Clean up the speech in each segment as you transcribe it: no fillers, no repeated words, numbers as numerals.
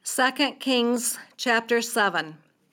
2 Kings chapter 7.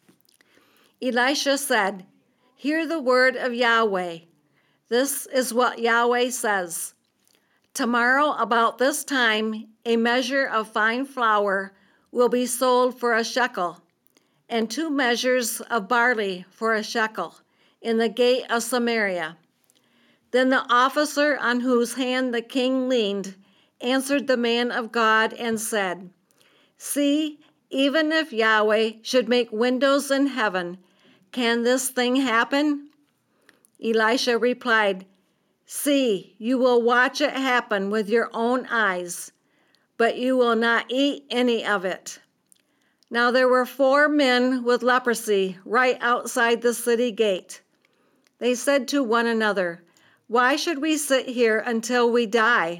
Elisha said, "Hear the word of Yahweh. This is what Yahweh says. Tomorrow about this time, a measure of fine flour will be sold for a shekel, and 2 measures of barley for a shekel, in the gate of Samaria." Then the officer on whose hand the king leaned answered the man of God and said, "See, even if Yahweh should make windows in heaven, can this thing happen?" Elisha replied, "See, you will watch it happen with your own eyes, but you will not eat any of it." Now there were 4 men with leprosy right outside the city gate. They said to one another, "Why should we sit here until we die?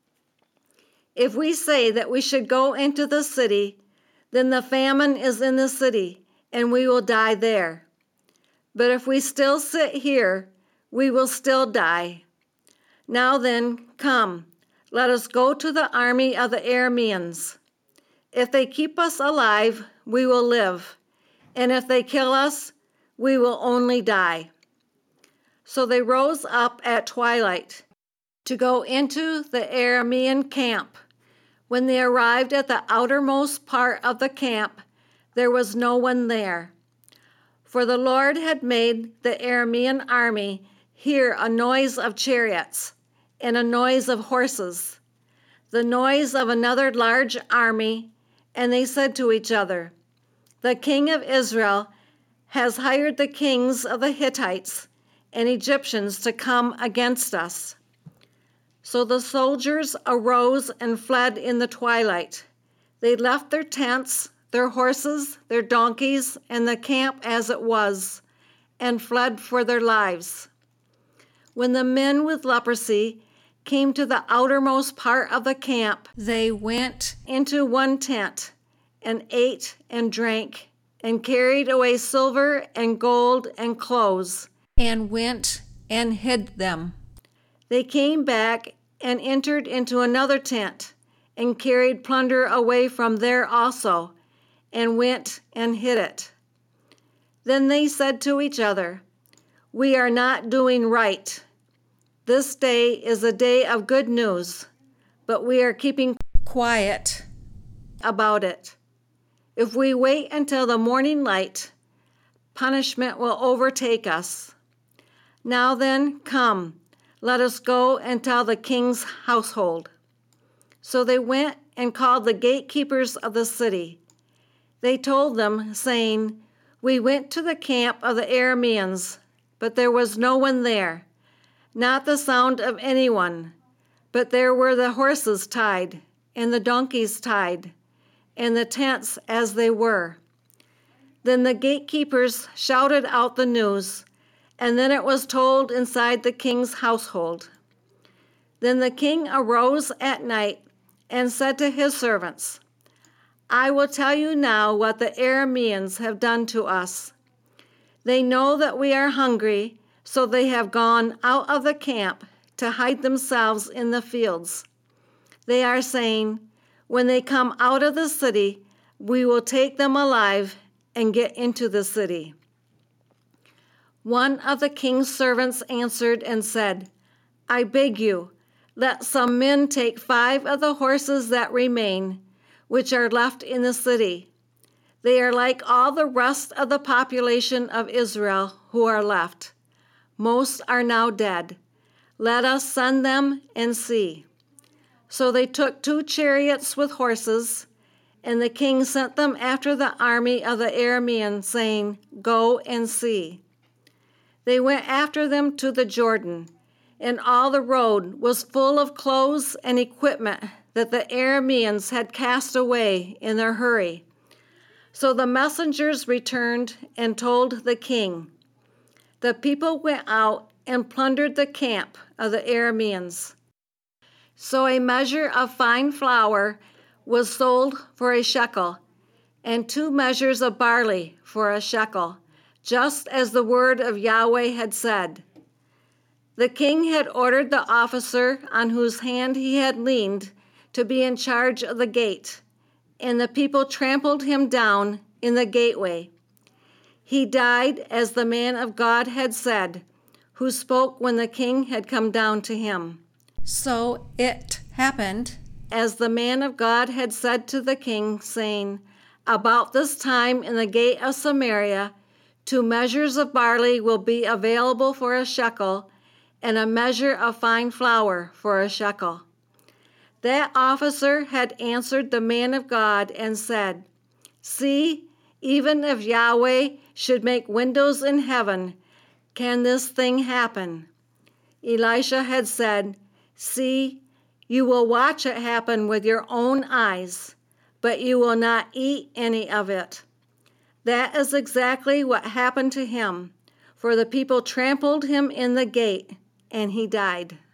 If we say that we should go into the city, then the famine is in the city, and we will die there. But if we still sit here, we will still die. Now then, come, let us go to the army of the Arameans. If they keep us alive, we will live, and if they kill us, we will only die." So they rose up at twilight to go into the Aramean camp. When they arrived at the outermost part of the camp, there was no one there. For the Lord had made the Aramean army hear a noise of chariots and a noise of horses, the noise of another large army, and they said to each other, "The king of Israel has hired the kings of the Hittites and Egyptians to come against us." So the soldiers arose and fled in the twilight. They left their tents, their horses, their donkeys, and the camp as it was, and fled for their lives. When the men with leprosy came to the outermost part of the camp, they went into one tent and ate and drank and carried away silver and gold and clothes and went and hid them. They came back and entered into another tent and carried plunder away from there also and went and hid it. Then they said to each other, "We are not doing right. This day is a day of good news, but we are keeping quiet about it. If we wait until the morning light, punishment will overtake us. Now then, come, let us go and tell the king's household." So they went and called the gatekeepers of the city. They told them, saying, "We went to the camp of the Arameans, but there was no one there, not the sound of anyone, but there were the horses tied, and the donkeys tied, and the tents as they were." Then the gatekeepers shouted out the news, and then it was told inside the king's household. Then the king arose at night and said to his servants, "I will tell you now what the Arameans have done to us. They know that we are hungry, so they have gone out of the camp to hide themselves in the fields. They are saying, 'When they come out of the city, we will take them alive and get into the city.'" One of the king's servants answered and said, "I beg you, let some men take 5 of the horses that remain, which are left in the city. They are like all the rest of the population of Israel who are left. Most are now dead. Let us send them and see." So they took 2 chariots with horses, and the king sent them after the army of the Arameans, saying, "Go and see." They went after them to the Jordan, and all the road was full of clothes and equipment that the Arameans had cast away in their hurry. So the messengers returned and told the king. The people went out and plundered the camp of the Arameans. So a measure of fine flour was sold for a shekel, and 2 measures of barley for a shekel, just as the word of Yahweh had said. The king had ordered the officer on whose hand he had leaned to be in charge of the gate, and the people trampled him down in the gateway. He died as the man of God had said, who spoke when the king had come down to him. So it happened, as the man of God had said to the king, saying, about this time in the gate of Samaria, 2 measures of barley will be available for a shekel, and a measure of fine flour for a shekel. That officer had answered the man of God and said, see, even if Yahweh should make windows in heaven, can this thing happen? Elisha had said, see, you will watch it happen with your own eyes, but you will not eat any of it. That is exactly what happened to him, for the people trampled him in the gate, and he died.